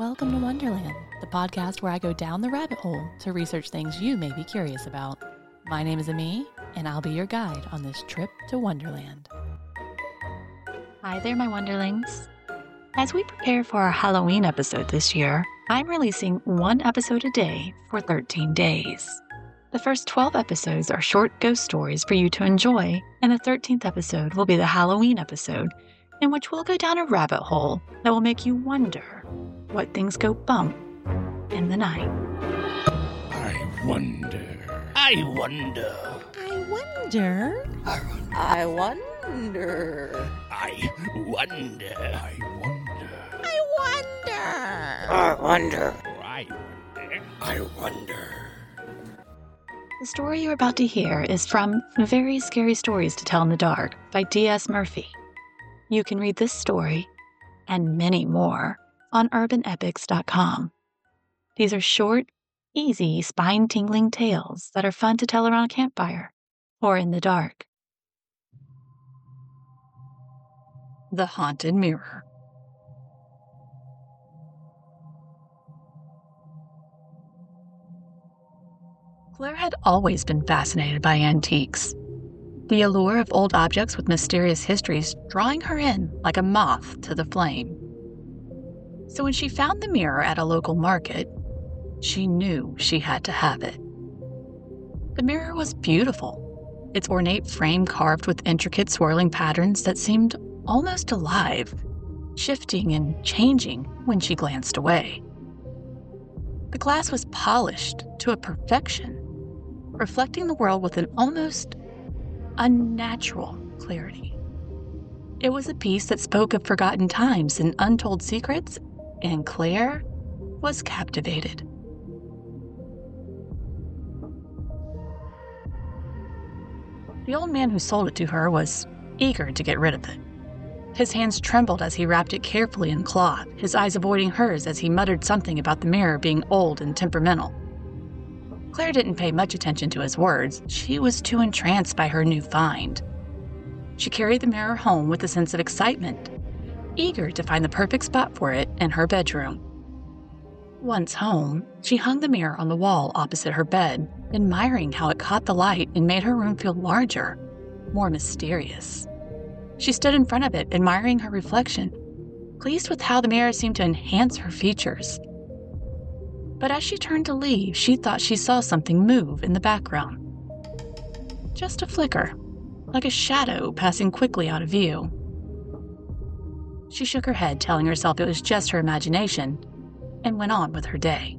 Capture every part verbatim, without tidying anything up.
Welcome to Wonderland, the podcast where I go down the rabbit hole to research things you may be curious about. My name is Ami, and I'll be your guide on this trip to Wonderland. Hi there, my Wonderlings. As we prepare for our Halloween episode this year, I'm releasing one episode a day for thirteen days. The first twelve episodes are short ghost stories for you to enjoy, and the thirteenth episode will be the Halloween episode, in which we'll go down a rabbit hole that will make you wonder what things go bump in the night. I wonder. I wonder. I wonder. I wonder. I wonder. I wonder. I wonder. I wonder. I wonder. I wonder. The story you're about to hear is from Very Scary Stories to Tell in the Dark by D S Murphy. You can read this story and many more on urban epics dot com. These are short, easy, spine-tingling tales that are fun to tell around a campfire or in the dark. The Haunted Mirror. Claire had always been fascinated by antiques, the allure of old objects with mysterious histories drawing her in like a moth to the flame. So when she found the mirror at a local market, she knew she had to have it. The mirror was beautiful, its ornate frame carved with intricate swirling patterns that seemed almost alive, shifting and changing when she glanced away. The glass was polished to a perfection, reflecting the world with an almost unnatural clarity. It was a piece that spoke of forgotten times and untold secrets, and Claire was captivated. The old man who sold it to her was eager to get rid of it. His hands trembled as he wrapped it carefully in cloth, his eyes avoiding hers as he muttered something about the mirror being old and temperamental. Claire didn't pay much attention to his words. She was too entranced by her new find. She carried the mirror home with a sense of excitement, eager to find the perfect spot for it in her bedroom. Once home, she hung the mirror on the wall opposite her bed, admiring how it caught the light and made her room feel larger, more mysterious. She stood in front of it, admiring her reflection, pleased with how the mirror seemed to enhance her features. But as she turned to leave, she thought she saw something move in the background. Just a flicker, like a shadow passing quickly out of view. She shook her head, telling herself it was just her imagination, and went on with her day.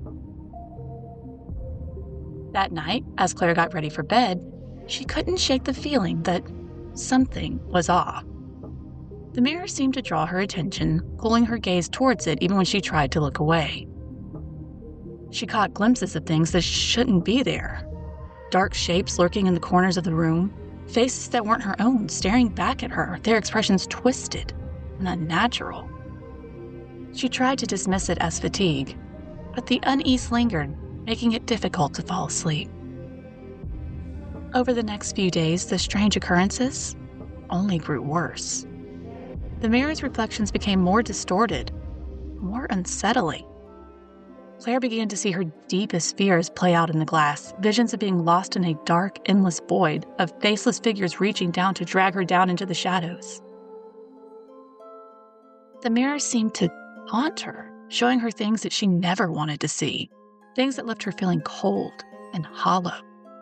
That night, as Claire got ready for bed, she couldn't shake the feeling that something was off. The mirror seemed to draw her attention, pulling her gaze towards it even when she tried to look away. She caught glimpses of things that shouldn't be there. Dark shapes lurking in the corners of the room, faces that weren't her own staring back at her, their expressions twisted and unnatural. She tried to dismiss it as fatigue, but the unease lingered, making it difficult to fall asleep. Over the next few days, the strange occurrences only grew worse. The mirror's reflections became more distorted, more unsettling. Claire began to see her deepest fears play out in the glass, visions of being lost in a dark, endless void, of faceless figures reaching down to drag her down into the shadows. The mirror seemed to haunt her, showing her things that she never wanted to see, things that left her feeling cold and hollow.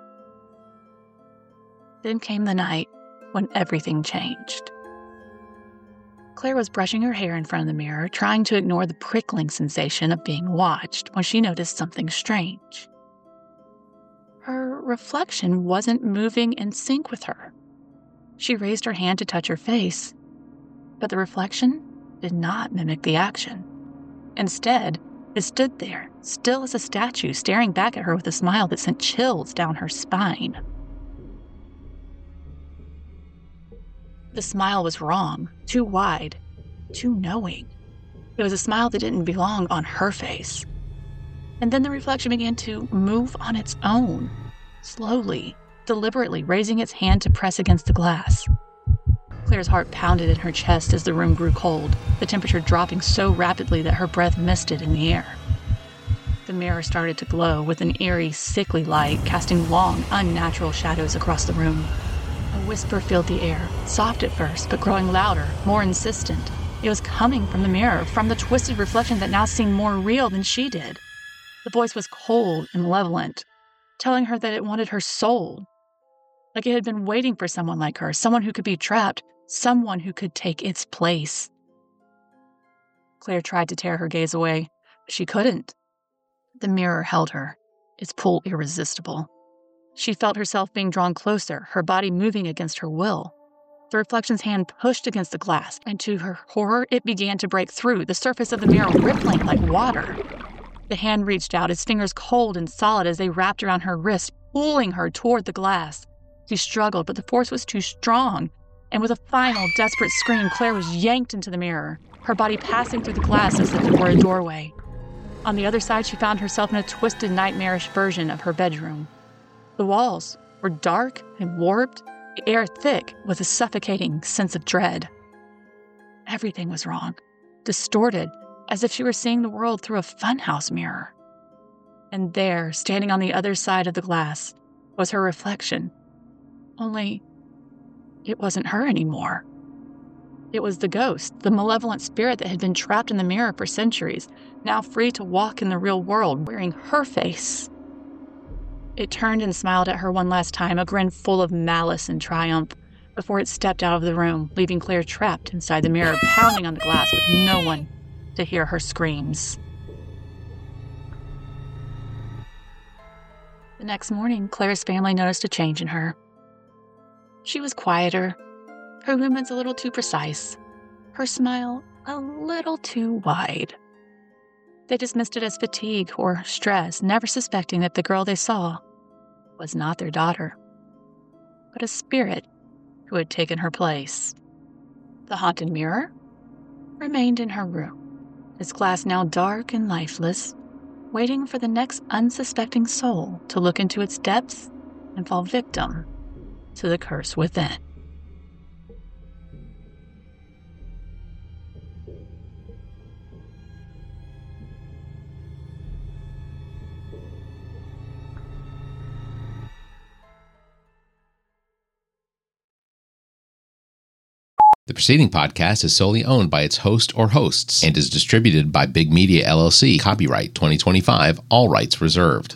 Then came the night when everything changed. Claire was brushing her hair in front of the mirror, trying to ignore the prickling sensation of being watched, when she noticed something strange. Her reflection wasn't moving in sync with her. She raised her hand to touch her face, but the reflection did not mimic the action. Instead, it stood there, still as a statue, staring back at her with a smile that sent chills down her spine. The smile was wrong, too wide, too knowing. It was a smile that didn't belong on her face. And then the reflection began to move on its own, slowly, deliberately raising its hand to press against the glass. Claire's heart pounded in her chest as the room grew cold, the temperature dropping so rapidly that her breath misted in the air. The mirror started to glow with an eerie, sickly light, casting long, unnatural shadows across the room. A whisper filled the air, soft at first, but growing louder, more insistent. It was coming from the mirror, from the twisted reflection that now seemed more real than she did. The voice was cold and malevolent, telling her that it wanted her soul. Like it had been waiting for someone like her, someone who could be trapped, someone who could take its place. Claire tried to tear her gaze away, but she couldn't. The mirror held her, its pull irresistible. She felt herself being drawn closer, her body moving against her will. The reflection's hand pushed against the glass, and to her horror, it began to break through, the surface of the mirror rippling like water. The hand reached out, its fingers cold and solid as they wrapped around her wrist, pulling her toward the glass. She struggled, but the force was too strong, and with a final, desperate scream, Claire was yanked into the mirror, her body passing through the glass as if it were a doorway. On the other side, she found herself in a twisted, nightmarish version of her bedroom. The walls were dark and warped, the air thick with a suffocating sense of dread. Everything was wrong, distorted, as if she were seeing the world through a funhouse mirror. And there, standing on the other side of the glass, was her reflection. Only, it wasn't her anymore. It was the ghost, the malevolent spirit that had been trapped in the mirror for centuries, now free to walk in the real world, wearing her face. It turned and smiled at her one last time, a grin full of malice and triumph, before it stepped out of the room, leaving Claire trapped inside the mirror, pounding on the glass with no one to hear her screams. The next morning, Claire's family noticed a change in her. She was quieter, her movements a little too precise, her smile a little too wide. They dismissed it as fatigue or stress, never suspecting that the girl they saw was not their daughter, but a spirit who had taken her place. The haunted mirror remained in her room, its glass now dark and lifeless, waiting for the next unsuspecting soul to look into its depths and fall victim to the curse within. The preceding podcast is solely owned by its host or hosts and is distributed by Big Media L L C. Copyright twenty twenty-five, all rights reserved.